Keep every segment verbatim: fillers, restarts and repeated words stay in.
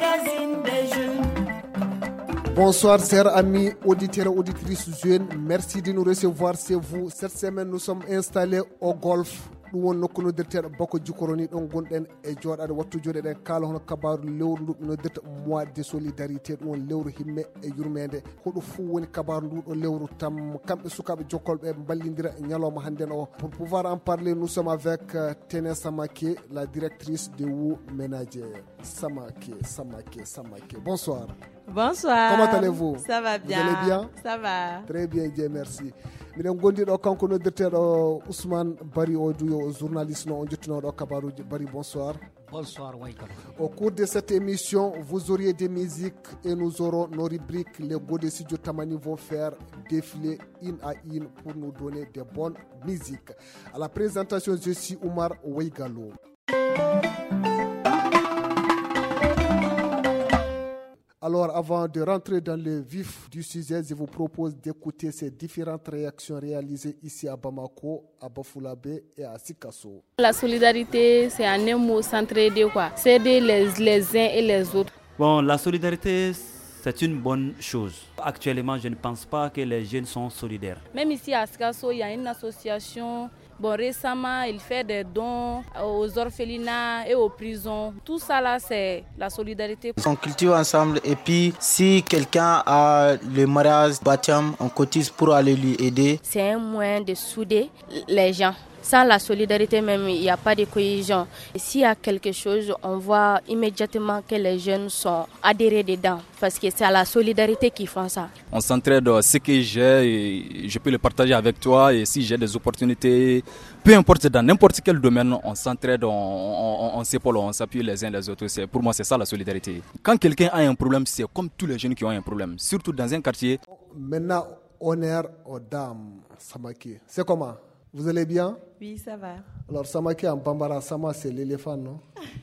magazine des jeunes. Bonsoir chers amis auditeurs et auditrices jeunes, merci de nous recevoir chez vous. Cette semaine nous sommes installés au golf. Ɗum woni nokku noddirteɗo bako jikoroni ɗon gonɗen e jooɗade wattu joɗeɗen kala hono kabaru lewru ndu noddirta mois de solidarité. Ɗum woni lewru himme e yurmede. Hoɗo fuu woni kabaru ndu ɗo lewru tam kamɓe sukaɓe jokkolɓe ballidira ñalawma hannden o. Pour pouvoir en parler, nous sommes avec uh, Tene Samake, la directrice de Wu Ménager. Samake, Samake, Samake. Bonsoir. Bonsoir. Comment allez-vous? Ça va bien. Vous allez bien? Ça va. Très bien, Dieu merci. Miɗen gondiɗo kanko noddirteɗo Ousmane Bari o duyo journaliste no on jettinoɗo kabaruji. Bari, bonsoir. Bonsoir Waïkal. Au cours de cette émission, vous auriez des musiques et nous aurons nos rubriques. Les go de Studio Tamani vont faire défiler une à une pour nous donner des bonnes musiques. À la présentation, je suis Oumar Oueigalo. Alors, avant de rentrer dans le vif du sujet, je vous propose d'écouter ces différentes réactions réalisées ici à Bamako, à Bafoulabé et à Sikasso. La solidarité, c'est un mot s'entraider, quoi. C'est aider les, les uns et les autres. Bon, la solidarité, c'est une bonne chose. Actuellement, je ne pense pas que les jeunes sont solidaires. Même ici à Sikasso, il y a une association. Bon, récemment, il fait des dons aux orphelinats et aux prisons. Tout ça là, c'est la solidarité. On cultive ensemble et puis si quelqu'un a le mariage, baptême, on cotise pour aller lui aider. C'est un moyen de souder les gens. Sans la solidarité même, il n'y a pas de cohésion. Et s'il y a quelque chose, on voit immédiatement que les jeunes sont adhérés dedans. Parce que c'est à la solidarité qu'ils font ça. On s'entraide, ce que j'ai, je peux le partager avec toi. Et si j'ai des opportunités, peu importe dans n'importe quel domaine, on s'entraide, on, on, on s'épaule, on s'appuie les uns les autres. C'est, pour moi, c'est ça la solidarité. Quand quelqu'un a un problème, c'est comme tous les jeunes qui ont un problème. Surtout dans un quartier. Maintenant, honneur aux dames, Samaki. C'est comment? Vous allez bien? Oui, ça va. Alors, Samaki en Bambara, Sama, c'est l'éléphant, non?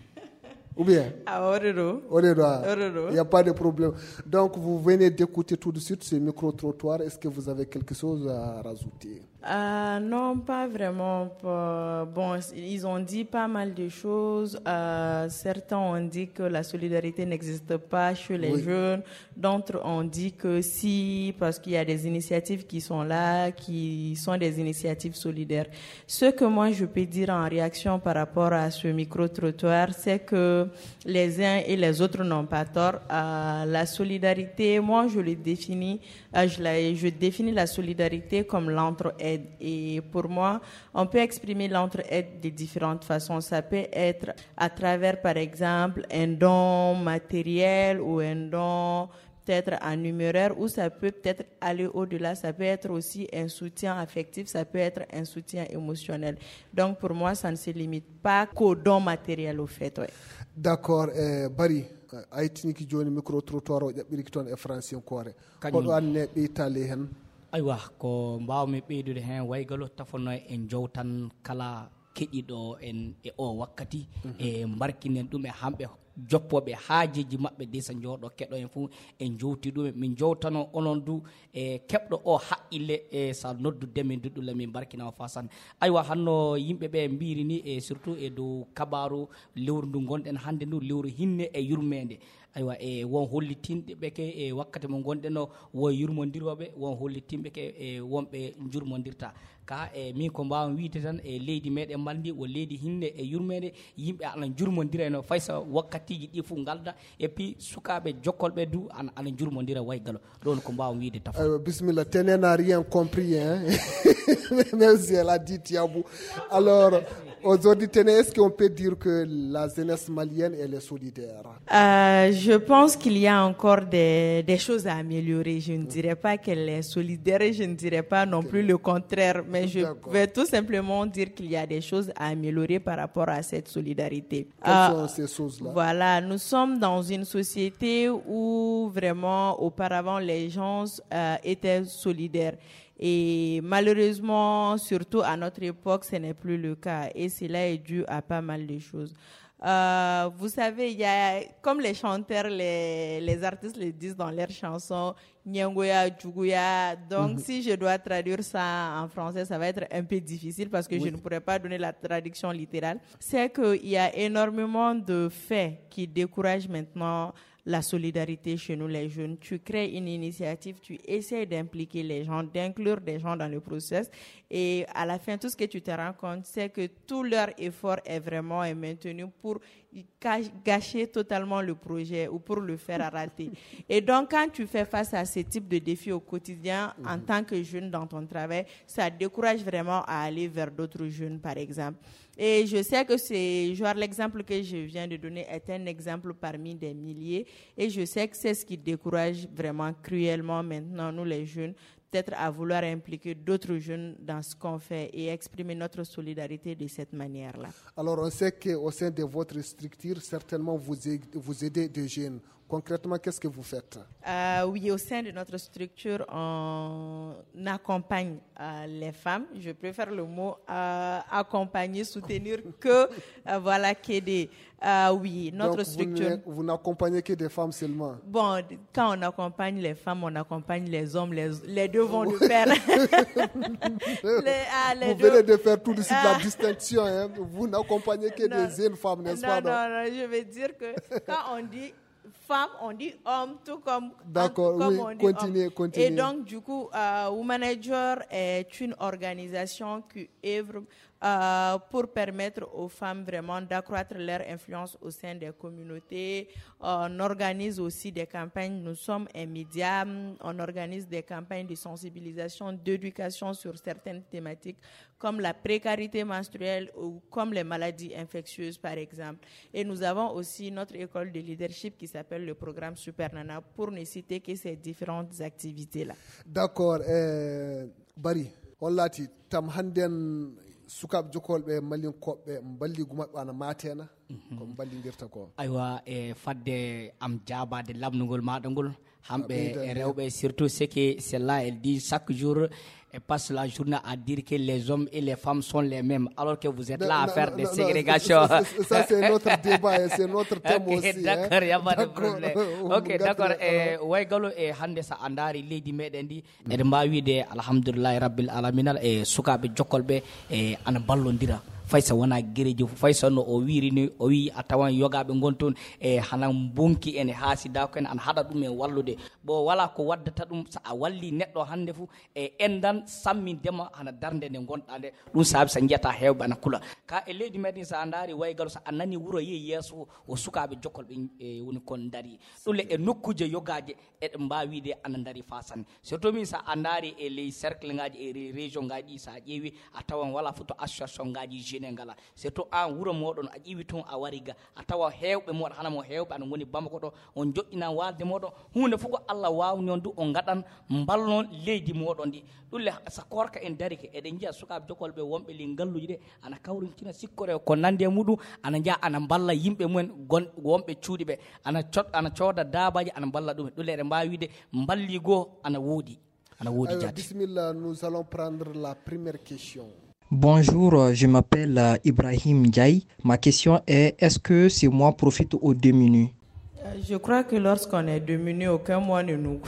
Ou bien? Ah, Orero. Orero. Il n'y a pas de problème. Donc, vous venez d'écouter tout de suite ce micro-trottoir. Est-ce que vous avez quelque chose à rajouter? Euh, non, pas vraiment. Bon, ils ont dit pas mal de choses. Euh, certains ont dit que la solidarité n'existe pas chez les oui. jeunes. D'autres ont dit que si, parce qu'il y a des initiatives qui sont là, qui sont des initiatives solidaires. Ce que moi je peux dire en réaction par rapport à ce micro-trottoir, c'est que les uns et les autres n'ont pas tort. Euh, la solidarité, moi je le définis, euh, je, la, je définis la solidarité comme l'entraide. Et pour moi, on peut exprimer l'entraide de différentes façons. Ça peut être à travers, par exemple, un don matériel ou un don peut-être en numéraire, ou ça peut peut-être aller au-delà. Ça peut être aussi un soutien affectif, ça peut être un soutien émotionnel. Donc pour moi, ça ne se limite pas qu'au don matériel au fait. Ouais. D'accord. Eh, Bari, aitini ki joni micro trottoir o jaɓɓiri ki toon e français koore koɗo anne ɓeytale hen? Aywa, ko mbawmi ɓeydude hen Waygalo tafono en jowtan kala keɗiɗo en e o wakkati mm-hmm. e mbarkinen ɗum e hamɓe joppoɓe haajeji maɓɓe desa jooɗo keɗo en fof en jowti ɗum min jowtano onon du e keɓɗo o haqqille e sa noddude min duɗɗule min barkinama fasan. Aywa, hanno yimɓeɓe mbiri ni e surtout e dow kabaru lewru ndu gonɗen hande ndu lewru hinne e yurmede. Aywa, e won hollitinɓe ɓe ke e wakkati mo gonɗen o won yurmodiroɓe, won hollitinɓe ke e wonɓe jurmodirta. Ka e min ko mbawmi wiide tan e leydi meɗen maldi o leydi hinne e yurmede, yimɓe ana jurmodira eno faysa wakkatiji ɗi fof galda et puis sukaɓe jokkolɓe du ana ana jurmodira Waygalo. Ɗon ko mbawmi wiide taf. Euh, bismillah, Tene n'a rien compris, hein. Même si elle a dit Tiabou. Alors, aujourd'hui, Tene, est-ce qu'on peut dire que la jeunesse malienne, elle est solidaire? euh, Je pense qu'il y a encore des, des choses à améliorer. Je ne dirais pas qu'elle est solidaire et je ne dirais pas non plus le contraire. Mais je D'accord. vais tout simplement dire qu'il y a des choses à améliorer par rapport à cette solidarité. Quelles euh, sont ces choses-là? Voilà, nous sommes dans une société où vraiment, auparavant, les gens euh, étaient solidaires. Et malheureusement, surtout à notre époque, ce n'est plus le cas. Et cela est dû à pas mal de choses. Euh, vous savez, il y a, comme les chanteurs, les, les artistes le disent dans leurs chansons, Nyangoya, Djougoya. Donc, mm-hmm. si je dois traduire ça en français, ça va être un peu difficile parce que oui. je ne pourrais pas donner la traduction littérale. C'est qu'il y a énormément de faits qui découragent maintenant la solidarité chez nous les jeunes. Tu crées une initiative, tu essaies d'impliquer les gens, d'inclure des gens dans le process et à la fin, tout ce que tu te rends compte, c'est que tout leur effort est vraiment est maintenu pour gâcher totalement le projet ou pour le faire rater. Et donc, quand tu fais face à ce type de défis au quotidien, mmh. en tant que jeune dans ton travail, ça décourage vraiment à aller vers d'autres jeunes, par exemple. Et je sais que c'est, genre, l'exemple que je viens de donner est un exemple parmi des milliers. Et je sais que c'est ce qui décourage vraiment cruellement maintenant, nous les jeunes, peut-être à vouloir impliquer d'autres jeunes dans ce qu'on fait et exprimer notre solidarité de cette manière-là. Alors, on sait qu'au sein de votre structure, certainement, vous aidez, vous aidez des jeunes. Concrètement, qu'est-ce que vous faites? euh, Oui, au sein de notre structure, on accompagne euh, les femmes. Je préfère le mot euh, accompagner, soutenir que euh, voilà, qu'aider. Euh, oui, notre Donc, structure. Vous, vous n'accompagnez que des femmes seulement? Bon, quand on accompagne les femmes, on accompagne les hommes. Les, les deux vont le faire. les, ah, les vous deux... venez de faire tout de suite ah. la distinction. Hein? Vous n'accompagnez que non, des jeunes femmes, n'est-ce non, pas? Non, non, non, je veux dire que quand on dit femme, on dit homme, tout comme, D'accord, comme oui, on dit continuez, homme. continuez. Et donc, du coup, euh, Womanager est une organisation qui œuvre euh, pour permettre aux femmes vraiment d'accroître leur influence au sein des communautés. On organise aussi des campagnes, nous sommes un média, on organise des campagnes de sensibilisation, d'éducation sur certaines thématiques comme la précarité menstruelle ou comme les maladies infectieuses, par exemple. Et nous avons aussi notre école de leadership qui s'appelle le programme Super Nana, pour ne citer que ces différentes activités-là. D'accord. Eh, Bari, on l'a dit, tam handen sukab jokolbe malin koɓɓe balli gumaɓɓe ana matena ko ballidirta ko aywa e fadde am jabade lamnugol maɗa ngol hamɓe e rewɓe surtout ce que c'est là elle dit chaque jour et passe la journée à dire que les hommes et les femmes sont les mêmes, alors que vous êtes là à faire des ségrégations. Ça, ça c'est notre débat et c'est notre thème okay, aussi. D'accord, il hein? n'y a pas de problème. Ok, d'accord. E waygalo e hande sa andari leydi meɗen ndi eɗen mbawi wiide alhamdulillahi rabbil alamin e sukaɓe jokkolɓe e ana ballodira faysa wona guereji faysa no o wirini o wi a tawan yogaɓe gonton e hana bonki ene haasida ko en ana haɗa ɗum e wallude bo wala ko waddata ɗum so a walli neɗɗo hande fo e endan sammindema hana darde nde gonɗa nde ɗum saabi sa jiyata hewɓe ana kula ka e leydi meɗen sa daari waygalo so a nani wuuro yeehi yesso o sukaɓe jokkolɓe e woni kon daari ɗule e nokkuje yogaje eɗen mbawi wiide ana daari fa sanne surtout min sa a daari e ley cercle ngaji e région ngaji sa ƴeewi a tawan wala foto association ngaji ngala surtout an wuro moɗon a ƴiwi toon a wari ga a tawa hewɓe moɗon hana mo hewɓe ana woni Bamako ɗo on joƴƴina walde moɗon hunde fof ko Allah wawni on du on gaɗan mbalnon leydi moɗon ɗi ɗulle sa korka en darike eɗen jiya sukaɓe jokolɓe wonɓe li galluji ɗe ana kawrintina sikkore ko nande e muɗum ana jaa ana balla yimɓe mumen gon wonɓe cuuɗi ɓe ana cot ana cooda daabaji ana balla ɗum ɗulle eɗen mbawi wiide mballi goo ana woodi ana woodi jati. Bismillah, nous allons prendre la première question. Bonjour, je m'appelle Ibrahim Ndiaye. Ma question est, est-ce que ces mois profitent aux démunis? Je crois que lorsqu'on est démunis, aucun mois ne nous,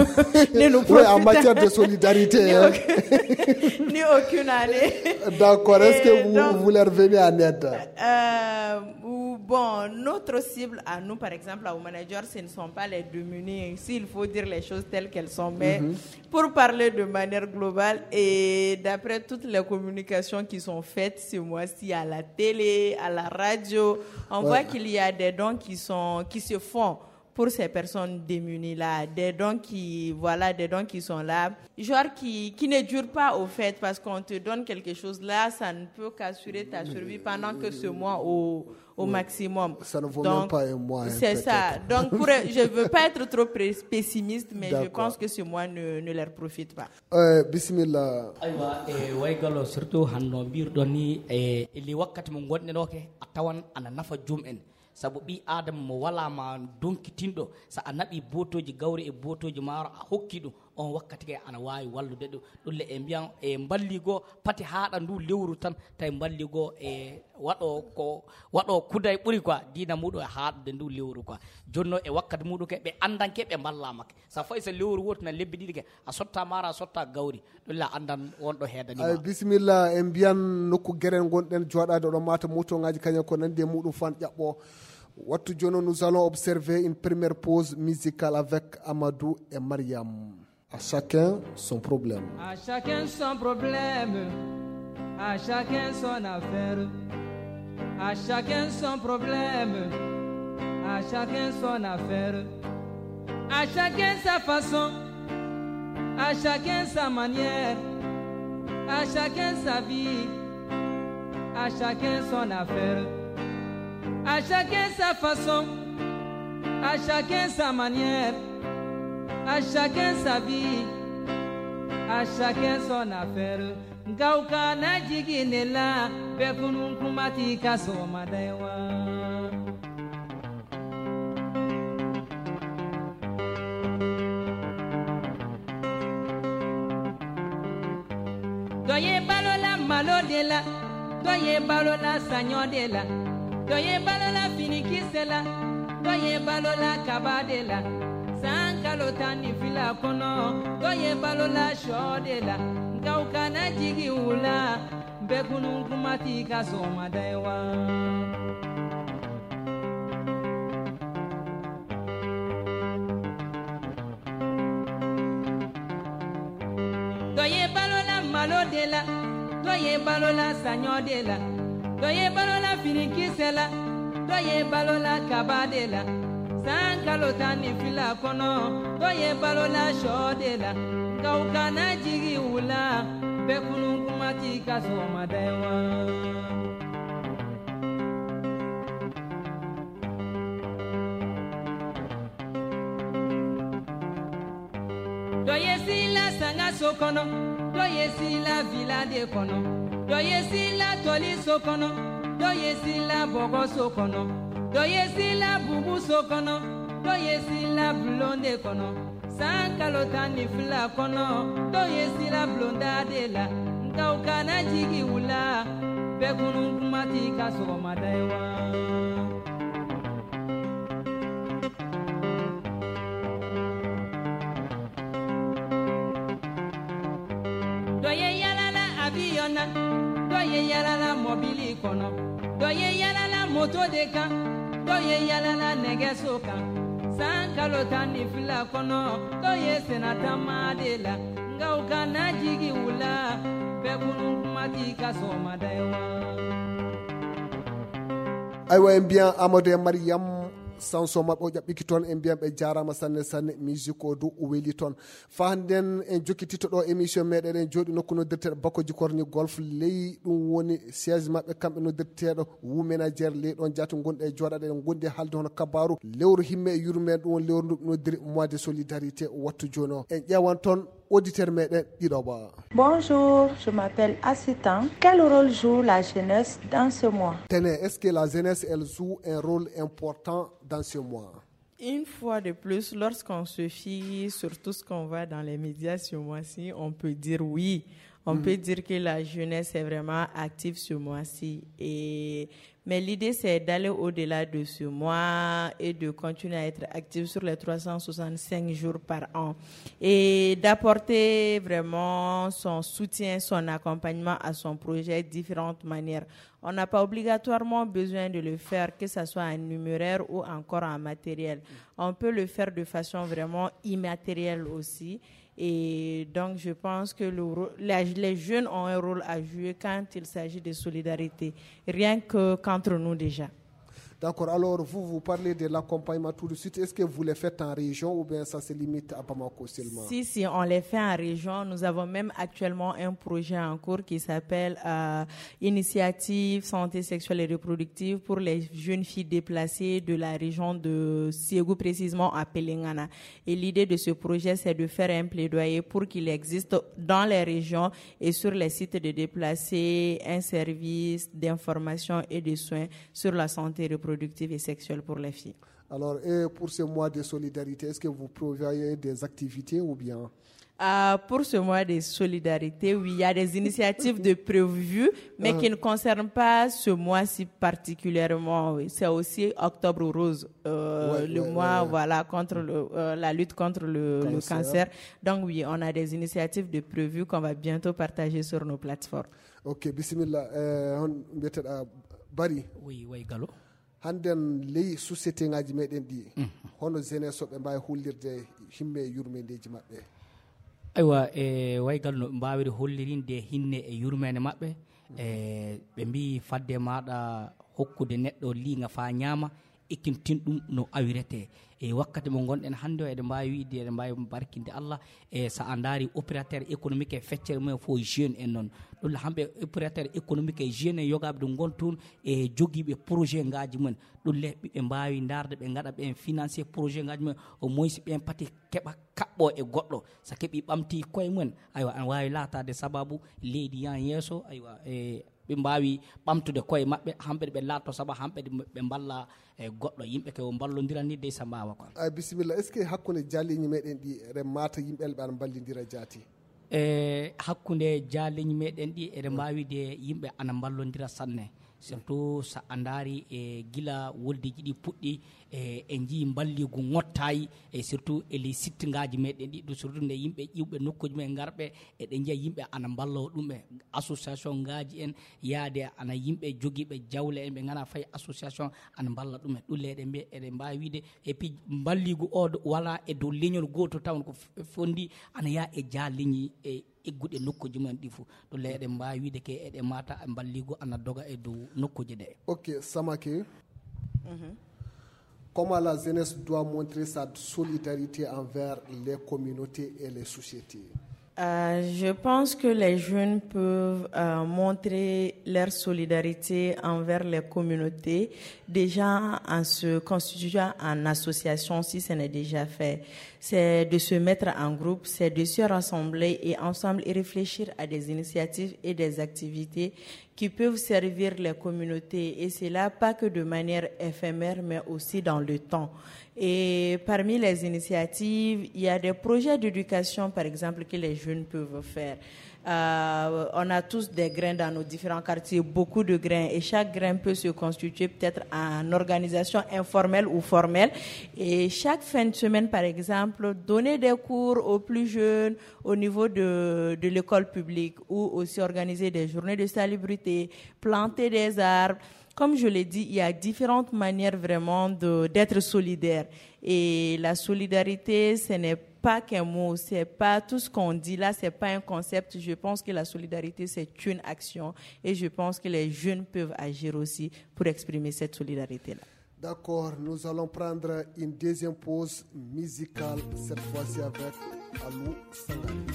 ne nous profite. Oui, en matière de solidarité. ni, hein. aucune, ni aucune année. D'accord, est-ce que vous, donc, vous leur venez en aide? euh, Bon, notre cible à nous, par exemple, à Womanager, ce ne sont pas les démunis, s'il faut dire les choses telles qu'elles sont, mais mm-hmm. pour parler de manière globale et d'après toutes les communications qui sont faites ce mois-ci à la télé, à la radio, on ouais. voit qu'il y a des dons qui, sont, qui se font pour ces personnes démunies-là, des dons qui, voilà, des dons qui sont là, genre qui, qui ne durent pas au fait, parce qu'on te donne quelque chose là, ça ne peut qu'assurer ta survie pendant que ce mois au, au oui. maximum. Ça ne vaut donc, même pas un mois. Hein, c'est ça. Donc, pour, je ne veux pas être trop pessimiste, mais D'accord. je pense que ce mois ne, ne leur profite pas. Euh, bismillah. aywa e waygalo surtout hanno birɗo ni e li wakkati mo gonɗen ɗo ke a tawan ana nafa jum'en sabu ɓi adama mo walama donkitinɗo so a naɓi botoji gawri e botoji maaro a hokki ɗum on wakkati ke ana wawi wallude ɗum ɗulle e mbiyan e balligo pati haɗa ndu lewru tan tawi balligo e waɗo ko waɗo kuda e ɓuuri quoi dina muɗum e haɗude ndu lewru quoi jonno e wakkati muɗum ke ɓe andanke ɓe ballamake sa fayi so lewru woto na lebbi ɗiɗi ke a sotta mara a sotta gawri ɗulle a andan wonɗo heedanima ay bisimilla en mbiyan nokku gueren gonɗen joɗade ɗo mata moto ngaji kañum ko nandi e muɗum fan ƴaɓɓo Wattu Jono, nous allons observer une première pause musicale avec Amadou et Mariam. À chacun son problème. À chacun son problème. À chacun son affaire. À chacun son problème. À chacun son affaire. À chacun sa façon. À chacun sa manière. À chacun sa vie. À chacun son affaire. À chacun sa façon. À chacun sa manière. À chacun sa vie. À chacun son affaire. Gauka na jiginela. Bekunun kumati kaso madaiwa. Doye balola malo de la. Doye balola sanyo de la. Doye balola finikisela. Doye balola kaba de la. Sankalo tani fila kono. Doye balola sho de la. Gauka na jigi ula. Bekunu kumati kaso madaiwa. Doye balola malo de la. Doye balola sanyo de la. Doye balola finikisela. Doye balola kaba de la. Sankalo tani fila kono. Doye balola sho de la. Gauka na jigi ula. Bekunu kumati kaso madaiwa. Doye sila sanga sokono. Doye sila villa de kono. Doye sila toli sokono. Doye sila bogo sokono. Doye sila bubu sokono. Doye sila blonde kono. Sankalo tani fila kono. Doye sila blonda de la. Ngauka na jigi ula. Bekunu kumati kaso madaiwa. Doye yalala aviona. Doye yalala mobili kono. Doye yalala moto de kan. Doye yalala negeso kan. Sankalo tani fila kono. Doye senata madela. Ngauka na jigi ula. Bekunu kumati kaso madaiwa. Aywa en bien Amadou et Mariam sanso mabɓe o ƴaɓɓiki toon en mbiyan ɓe jarama sanne sanne musique o dow o weeli toon fa hannden en jokkititto ɗo émission meɗen en jooɗi nokku noddirteɗo Bako Djikorni Golf ley ɗum woni siége mabɓe kamɓe noddirteɗo wuménagére ley ɗon jaati gonɗe e jooɗaɗe en gondi e haalde hono kabaru lewru himme e yurmede ɗum woni lewru ndu noddiri mois de solidarité wattu joni o en ƴewan toon auditeur meɗen ɗiɗoɓa. Bonjour, je m'appelle Assitan. Quel rôle joue la jeunesse dans ce mois? Tenez, est-ce que la jeunesse elle joue un rôle important dans ce mois? Une fois de plus, lorsqu'on se fie sur tout ce qu'on voit dans les médias ce mois-ci, on peut dire oui. On mmh. peut dire que la jeunesse est vraiment active ce mois-ci. Et... Mais l'idée, c'est d'aller au-delà de ce mois et de continuer à être active sur les trois cent soixante-cinq jours par an. Et d'apporter vraiment son soutien, son accompagnement à son projet de différentes manières. On n'a pas obligatoirement besoin de le faire, que ce soit en numéraire ou encore en matériel. On peut le faire de façon vraiment immatérielle aussi. Et donc, je pense que le, les jeunes ont un rôle à jouer quand il s'agit de solidarité, rien que qu'entre nous déjà. D'accord, alors vous, vous parlez de l'accompagnement tout de suite. Est-ce que vous les faites en région ou bien ça se limite à Bamako seulement? Si, si, on les fait en région. Nous avons même actuellement un projet en cours qui s'appelle euh, Initiative Santé Sexuelle et Reproductive pour les jeunes filles déplacées de la région de Ségou, précisément à Pelengana. Et l'idée de ce projet, c'est de faire un plaidoyer pour qu'il existe dans les régions et sur les sites de déplacés un service d'information et de soins sur la santé reproductive productive et sexuelle pour les filles. Alors, et pour ce mois de solidarité, est-ce que vous prévoyez des activités ou bien? Euh, pour ce mois de solidarité, oui, il y a des initiatives de prévues, mais uh-huh. qui ne concernent pas ce mois-ci particulièrement. Oui. C'est aussi Octobre Rose, euh, ouais, le ouais, mois ouais. voilà contre le, euh, la lutte contre le cancer. le cancer. Donc oui, on a des initiatives de prévues qu'on va bientôt partager sur nos plateformes. Ok, bismillah. Euh, Bari. Oui, oui, Gallo. handen ley société ngaji meɗen ɗi hono jeunesse ɓe mbawi hollirde himme e yurmedeji maɓɓe. aywa e waygal no ɓe mbawiri hollirinde hinne e yurmede maɓɓe e ɓe mbi fadde maɗa hokkude neɗɗo liiga fa ñaama ikkintin ɗum no awirete e wakkati mo gonɗen hannde o eɗen mbawi wiide eɗen mbawi barkinde Allah e sa a daari opérateur économique e feccere mumen fo jeune en noon ɗum hamɓe opérateur économique e jeune en yogaɓe ɗum gon toon e joguiɓe projet ngaji mumen ɗum le ɓiɓe mbawi darde ɓe gaɗa ɓen financé projet ngaji mumen au moins ɓen pati keɓa kaɓɓo e goɗɗo sa keeɓi ɓamti koye mumen aywa an wawi latade sababu leydi yan yesso aywa e ɓe mbawi ɓamtude koye maɓɓe hamɓe ɓe laatto saabu hamɓe ɓe mballa e goɗɗo yimɓe ke o ballodira ni dey sa mbawa quoi. ay bisimilla est ce que hakkude jaalleñi meɗen ɗi eɗen mata yimɓeɓe ɓe ana ballodira jaati? e hakkude jaalleñi meɗen ɗi eɗen mbawi de yimɓe ana ballodira sanne surtout sa a daari e gila woldiji ɗi puɗɗi e e jii balligu ŋottayi e surtout e ley sitte ngaji meɗen ɗi ɗum surtout nde yimɓe ƴiwɓe nokkuji men garɓe eɗen jiiya yimɓe ana ballo ɗum e association ngaji en yaade ana yimɓe joguiɓe jawle en ɓe gana fayi association ana balla ɗum e ɗulle eɗen mbiya eɗen mbawi wiide et puis balligu o wala e dow leñol goto tawn ko fondi ana yaa e jaalleñi e egguɗe nokkuji mumen ɗi fo ɗum le eɗen mbawi wiide ke eɗen mata balligu ana doga e dow nokkuji ɗe. Ok, Samake. Mm-hmm. Comment la jeunesse doit montrer sa solidarité envers les communautés et les sociétés? Euh, je pense que les jeunes peuvent euh, montrer leur solidarité envers les communautés déjà en se constituant en association si ce n'est déjà fait. C'est de se mettre en groupe, c'est de se rassembler et ensemble et réfléchir à des initiatives et des activités qui peuvent servir les communautés et cela pas que de manière éphémère mais aussi dans le temps. Et parmi les initiatives, il y a des projets d'éducation, par exemple, que les jeunes peuvent faire. Euh, on a tous des grains dans nos différents quartiers, beaucoup de grains, et chaque grain peut se constituer peut-être en organisation informelle ou formelle. Et chaque fin de semaine, par exemple, donner des cours aux plus jeunes au niveau de, de l'école publique ou aussi organiser des journées de salubrité, planter des arbres. Comme je l'ai dit, il y a différentes manières vraiment de, d'être solidaire. Et la solidarité, ce n'est pas qu'un mot, c'est pas tout ce qu'on dit là, c'est pas un concept. Je pense que la solidarité, c'est une action. Et je pense que les jeunes peuvent agir aussi pour exprimer cette solidarité-là. D'accord, nous allons prendre une deuxième pause musicale, cette fois-ci avec Alou Sangari.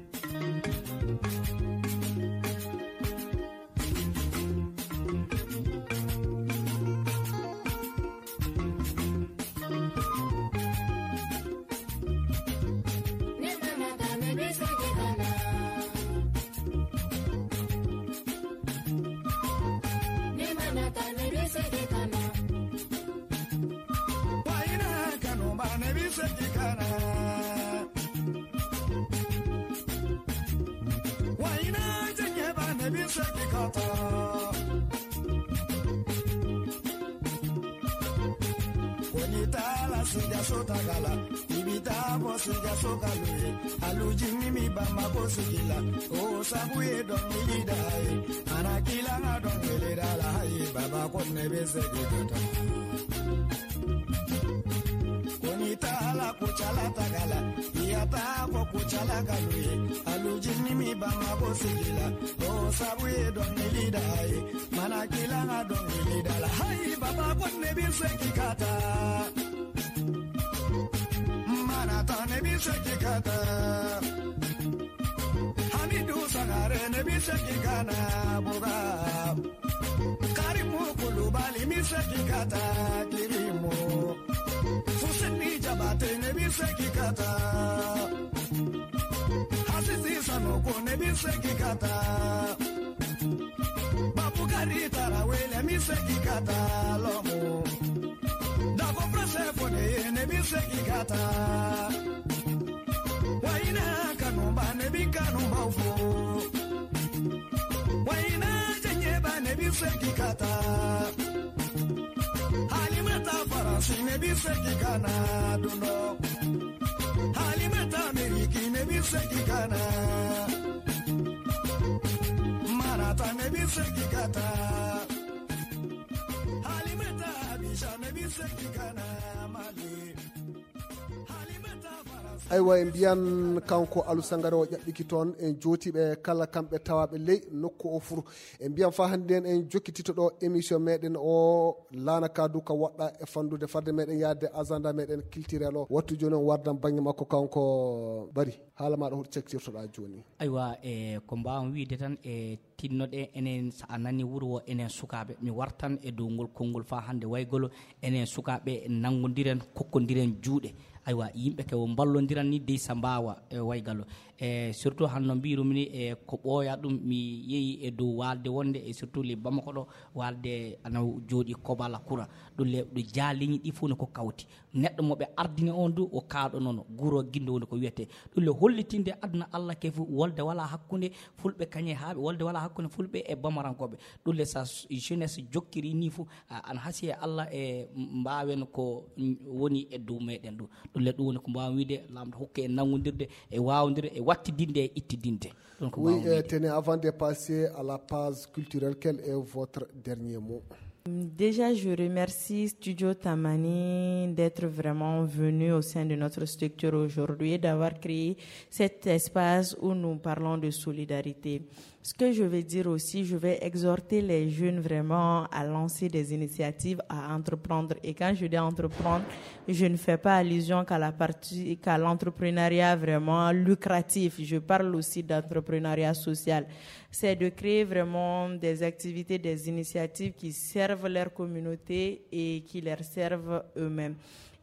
Sija sota gala, ibita bo sija soka lue, alujini mi bamba bo sigila, o sabuye don milidai, anakila nga don milidala hai, baba kone bese gitata. Konita ala kuchala tagala, iyata bo kuchala galue, alujini mi bamba bo sigila, o sabuye don milidai, anakila nga don milidala hai, baba kone bese gitata. Manatane bisekikata Hamidu Sangare ne bisekikana Boga Karimu Kulubali bisekikata Kirimu Fuseni Jabate ne bisekikata Hasisi Sanoko ne bisekikata Babugari Tarawele bisekikata Lomo Dako Prasefone ne bisekikata Waina kanumba ne bikanumba ufo Waina jenyeba ne bisekikata Halimeta Faransi ne bisekikana Duno Halimeta Ameriki ne bisekikana Manata ne bisekikata Halimeta aywa en mbiyan kanko Alou Sangare o ƴaɓɓiki toon en jootiɓe kala kamɓe tawaɓe ley nokku o furu en mbiyan fa hannde en en jokkitito ɗo émission meɗen o laana kadou ka woɗɗa e fandude fadde meɗen yaade agenda meɗen culturel o wattu joni on wardan banggue makko kanko Bari haala maɗa hoto cektirtoɗa joni. aywa e ko mbawmi wiide tan e tinnoɗe enen sa a nani wuuro o enen sukaɓe mi wartan e dow ngol konngol fa hannde waygolo enen sukaɓe nanggodiren kokkodiren juuɗe aywa yimɓe ke ballodiran ni dey sa mbawa e waygallo e surtout hanno mbirumini e ko ɓooya ɗum mi yeehi e dow walde wonde e surtout les Bamako ɗo walde ana jooɗi Kobala Koura ɗum le ɗo jaaliñi ɗi fof ne ko kawti neɗɗo moɓe ardini on du o kaaɗo noon guuro guinde wonde ko wiyete ɗum le hollitinde aduna Allah ke fof wolde wala hakkude fulɓe kañe haaɓe wolde wala hakkude fulɓe e bamarankoɓe ɗum le sa jeunesse jokkiri ni fof ana haasi e Allah e mbawen ko woni e dow meɗen ɗum ɗum le ɗum woni ko mbawi wiide lamɗo hokke e nangodirde e wawdire e wattidinde e ittidinde. Oui, euh, tenez, avant de passer à la page culturelle, quel est votre dernier mot? Déjà, je remercie Studio Tamani d'être vraiment venu au sein de notre structure aujourd'hui, d'avoir créé cet espace où nous parlons de solidarité. Ce que je vais dire aussi, je vais exhorter les jeunes vraiment à lancer des initiatives, à entreprendre. Et quand je dis entreprendre, je ne fais pas allusion qu'à la partie, qu'à l'entrepreneuriat vraiment lucratif. Je parle aussi d'entrepreneuriat social. C'est de créer vraiment des activités, des initiatives qui servent leur communauté et qui leur servent eux-mêmes.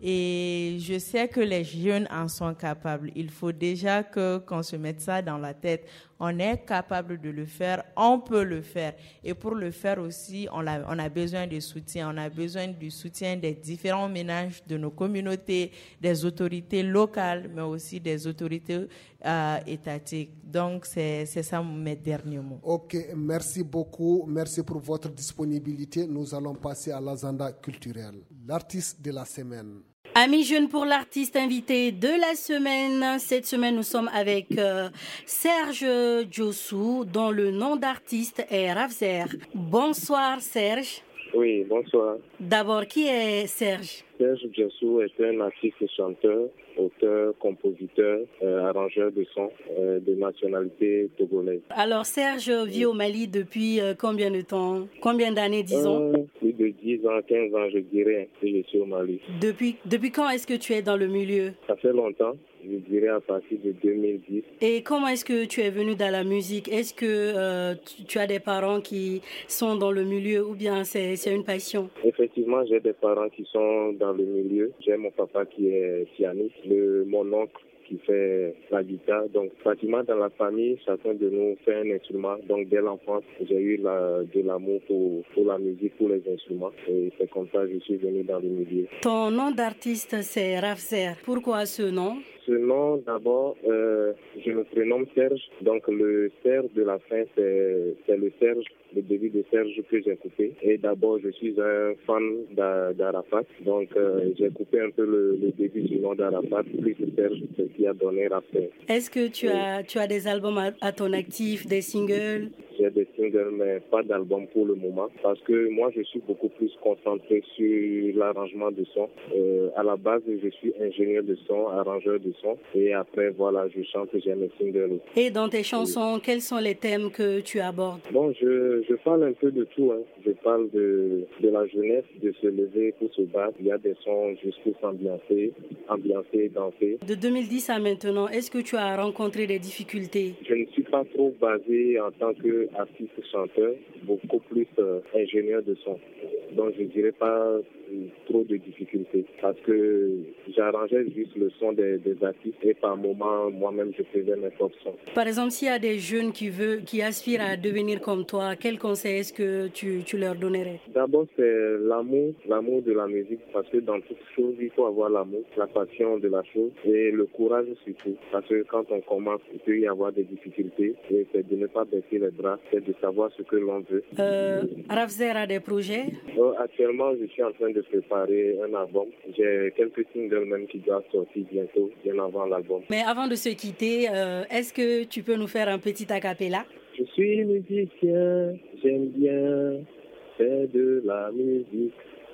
Et je sais que les jeunes en sont capables. Il faut déjà que qu'on se mette ça dans la tête. On est capable de le faire, on peut le faire. Et pour le faire aussi, on a, on a besoin de soutien. On a besoin du soutien des différents ménages de nos communautés, des autorités locales, mais aussi des autorités euh, étatiques. Donc, c'est, c'est ça mes derniers mots. Ok, merci beaucoup. Merci pour votre disponibilité. Nous allons passer à l'agenda culturel. L'artiste de la semaine. Amis jeunes, pour l'artiste invité de la semaine, cette semaine nous sommes avec euh, Serge Djossou, dont le nom d'artiste est Ravzer. Bonsoir Serge. Oui, bonsoir. D'abord, qui est Serge? Serge Djossou est un artiste chanteur, auteur, compositeur, euh, arrangeur de sons euh, de nationalité togolaise. Alors Serge vit au Mali depuis euh, combien de temps? Combien d'années, disons? euh, Plus de dix ans, quinze ans, je dirais, que je suis au Mali. Depuis, depuis quand est-ce que tu es dans le milieu? Ça fait longtemps. Je dirais à partir de deux mille dix. Et comment est-ce que tu es venu dans la musique? Est-ce que euh, tu, tu as des parents qui sont dans le milieu ou bien c'est, c'est une passion? Effectivement, j'ai des parents qui sont dans le milieu. J'ai mon papa qui est pianiste, le, mon oncle qui fait la guitare. Donc, pratiquement dans la famille, chacun de nous fait un instrument. Donc, dès l'enfance, j'ai eu la, de l'amour pour, pour la musique, pour les instruments. Et c'est comme ça que je suis venu dans le milieu. Ton nom d'artiste, c'est Ravzer. Pourquoi ce nom? Ce nom, d'abord, euh, je me prénomme Serge. Donc, le Serge de la fin, c'est, c'est le Serge, le début de Serge que j'ai coupé. Et d'abord, je suis un fan d'A- d'Arafat. Donc, euh, j'ai coupé un peu le, le début du nom d'Arafat, plus Serge, ce qui a donné Ravzer. Est-ce que tu, oui. as, tu as des albums à, à ton actif, des singles? J'ai des singles, mais pas d'album pour le moment. Parce que moi, je suis beaucoup plus concentré sur l'arrangement de son. Euh, à la base, je suis ingénieur de son, arrangeur de son. Et après, voilà, je chante, j'ai mes singles. Et dans tes chansons, oui. Quels sont les thèmes que tu abordes? Bon, je, je parle un peu de tout. Hein. Je parle de, de la jeunesse, de se lever pour se battre. Il y a des sons juste pour s'ambiancer, ambiancer, danser. De deux mille dix à maintenant, est-ce que tu as rencontré des difficultés? Je ne suis pas trop basé en tant qu'artiste chanteur, beaucoup plus euh, ingénieur de son. Donc, je ne dirais pas trop de difficultés parce que j'arrangeais juste le son des, des artistes et par moment, moi-même, je faisais mes propres sons. Par exemple, s'il y a des jeunes qui, veulent, qui aspirent à devenir comme toi, quel conseil est-ce que tu, tu leur donnerais? D'abord, c'est l'amour, l'amour de la musique parce que dans toute chose, il faut avoir l'amour, la passion de la chose et le courage surtout. Parce que quand on commence, il peut y avoir des difficultés et c'est de ne pas baisser les bras, c'est de savoir ce que l'on veut. Euh, Ravzer a des projets? euh, Actuellement, je suis en train de préparer un album. J'ai quelques singles même qui doivent sortir bientôt, bien avant l'album. Mais avant de se quitter, euh, est-ce que tu peux nous faire un petit a cappella? Je suis musicien, j'aime bien faire de la musique.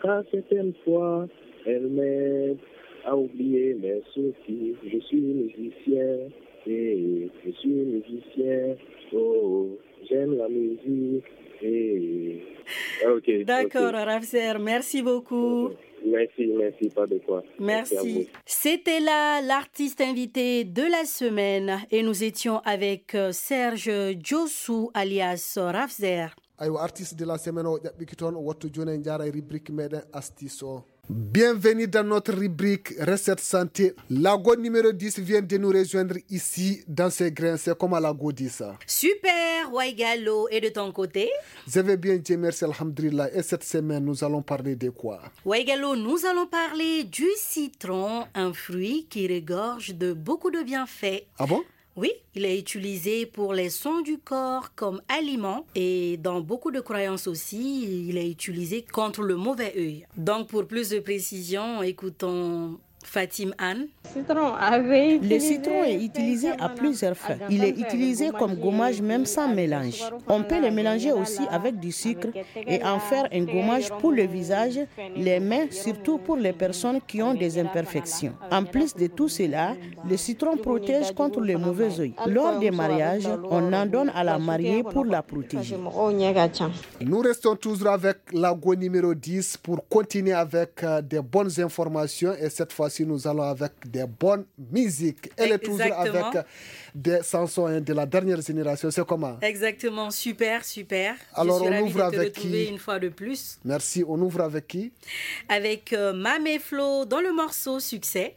car certaines fois, elle m'aide à oublier mes soucis. Je suis musicien, et je suis musicien, oh, j'aime la musique, et... Okay, D'accord, okay. Rafzer, merci beaucoup. Merci, merci, pas de quoi. Merci. merci C'était là l'artiste invité de la semaine et nous étions avec Serge Djossou alias Rafzer. Ayo artiste de la semaine o ƴaɓɓiki toon wattu joni en jara e rubrique meɗen astuce o. Bienvenue dans notre rubrique recette santé. Lago numéro dix vient de nous rejoindre ici dans ces grains. C'est comment Lago dit ça? Super, Waigalo. Et de ton côté? Je vais bien, Dieu merci, alhamdulillah. Et cette semaine, nous allons parler de quoi? Waigalo, nous allons parler du citron, un fruit qui regorge de beaucoup de bienfaits. Ah bon? Oui, il est utilisé pour les soins du corps comme aliment et dans beaucoup de croyances aussi, il est utilisé contre le mauvais œil. Donc pour plus de précision, écoutons Fatim Anne. Le citron est utilisé à plusieurs fins. Il est utilisé comme gommage même sans mélange. On peut le mélanger aussi avec du sucre et en faire un gommage pour le visage, les mains, surtout pour les personnes qui ont des imperfections. En plus de tout cela, le citron protège contre le mauvais œil. Lors des mariages, on en donne à la mariée pour la protéger. Nous restons toujours avec Lago numéro dix pour continuer avec euh, des bonnes informations et cette fois si nous allons avec des bonnes musiques. Elle est toujours Exactement. avec des chansons hein, de la dernière génération. C'est comment? Exactement, super, super. Alors, Je suis on ravie ouvre de te avec retrouver qui? une fois de plus. Merci. On ouvre avec qui? Avec euh, Mamé Flo dans le morceau Succès.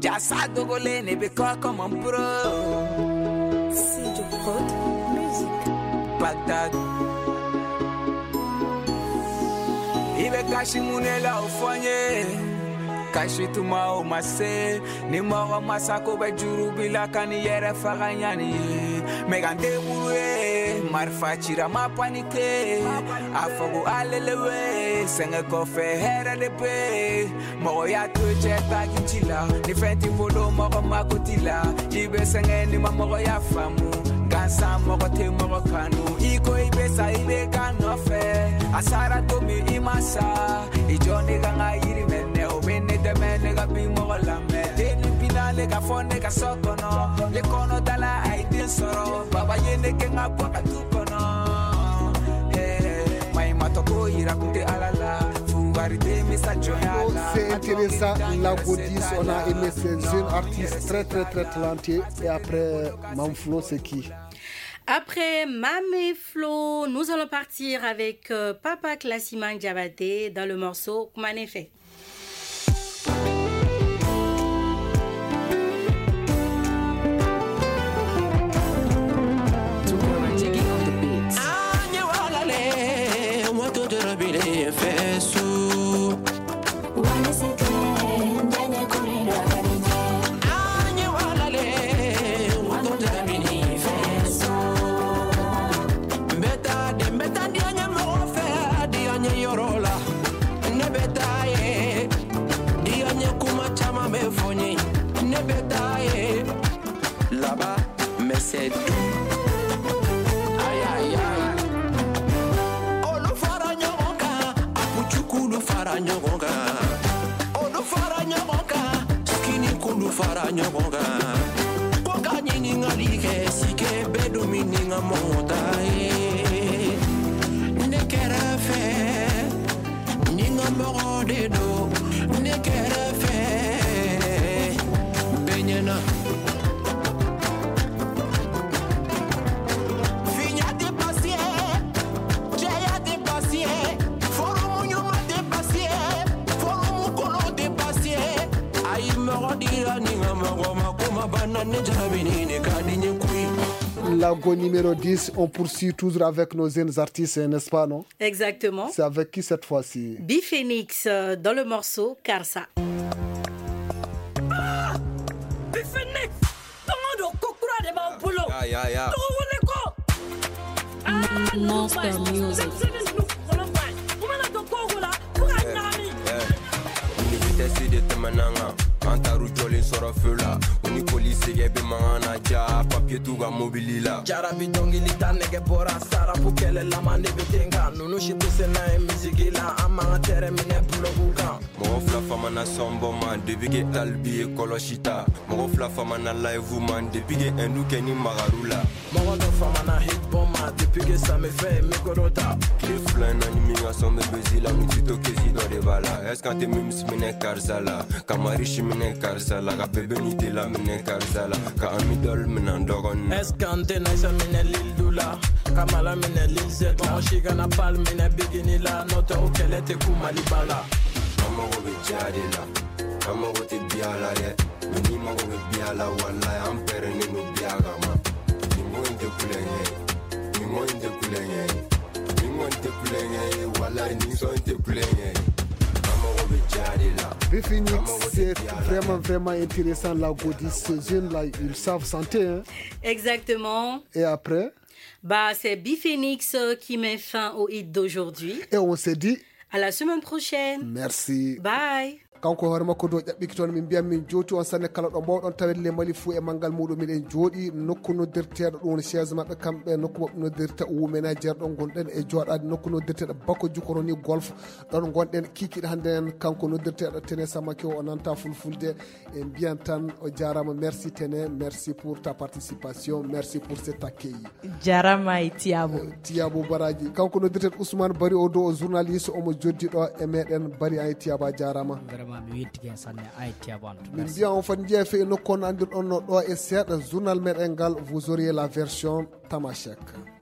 Bagdad Ibe kashi munela ufanye Kashi tuma umase Ni moro masako bejuru bila kani yere faganyani Megante buruwe Marfa chira mapanike Afagu alelewe Senge kofe here de pe Moro ya tuje taginchila Ni fenti volo moro makutila Ibe senge ni mamoro ya famu Gansa moko te moko kanu Iko ibe sa ibe kanu fe Asara tomi imasa Ijone ganga iri mene Obene de mene gabi moko lame Deni pinale ka fonde ka sokono Le kono dala aidin soro Baba yene kenga paka tukono Mai matoko ira kunte alala C'est intéressant, Lago dix, on a aimé ces jeunes artistes très très très talentueux. Et après Mamflo, c'est qui? Après Mamé Flo, nous allons partir avec euh, Papa Klassiman Diabaté dans le morceau Koumanefe. Là-bas, mais c'est doux. Aïe aïe aïe. Oh le faranyoka, apuchuku le faranyoka. Oh le faranyoka, skini kulu faranyoka. Koka nyini ngalike sike bedu mininga mota e. Nekera fe, ninga moro de do. Nekera fe, benyana. Lago numéro dix, on poursuit toujours avec nos jeunes artistes, n'est-ce pas, non? Exactement. C'est avec qui cette fois-ci? Biphénix euh, dans le morceau Karsa. Ah, Biphénix, comment on coupera des mains pour l'eau? Ya ya ya. Monster Music. Antaru jolin soro fela. Uni police yebe mangana ja. Papier tuga mobili la. Jarabi dongi lita nege bora. Sara pukele lama nebe tenga. Nunu shitu sena e mizigi la. Ama tere mine bloguga. Mogo fla fama na sombo man. Debige talbi e koloshita. Mogo fla fama na live man. Debige enu keni magarula. Mogo do fama na hit bomba. Debige sa me fe mikorota. Cliff line animi asombe bezila. Mutito kezi do de bala. Eskante mims mine karzala. Kamarishi mine karzala. Ka bebe nite la mine karzala. Ka amidol mine ndogon. Eskante naisa mine lil dula. Kamala mine lil zet. Moshiga na pal mine bigini la. Note okele te kumali bala. Amago be jadi la. Amago te biala ye. Mini mago be biala wala. Ampere ne no biaga ma. Ningo inte kulenye. Ningo inte kulenye. Ningo inte kulenye. Wala ningo inte kulenye. Amago be jadi la. Bifinix, c'est vraiment, vraiment intéressant la Gaudi. Ces jeunes-là, ils savent chanter. Hein? Exactement. Et après? Bah, c'est Bifinix qui met fin au hit d'aujourd'hui. Et on se dit à la semaine prochaine. Merci. Bye. kanko hoore makko do ƴaɓɓiki toon min mbiyam min jooti on sanne kala ɗo mbawɗon tawedle mali fuu e manggal muɗum miɗen jooɗi nokku noddirteɗo ɗum chaise maɓɓe kamɓe nokku maɓɓe noddirta wuménagére ɗon gonɗen e jooɗade nokku noddirteɗo bakko jukoro ni golf ɗon gonɗen kikiɗe hannde en kanko noddirteɗo Tene Samake o nanta fulfulde e mbiyan tan o jarama. Merci Tene, merci pour ta participation, merci pour cet accueil. Jarama e Tiabo Tiabo Baraji kanko noddirteɗo Ousmane Bari o do o journaliste omo joddi ɗo e meɗen Bari ay Tiaba jarama. mi wettike sanne ay Tiabo min mbiya on fati jeeya fe nokku on andirɗon no ɗo e seeɗa journal meɗen ngal vous auriez la version tamashek.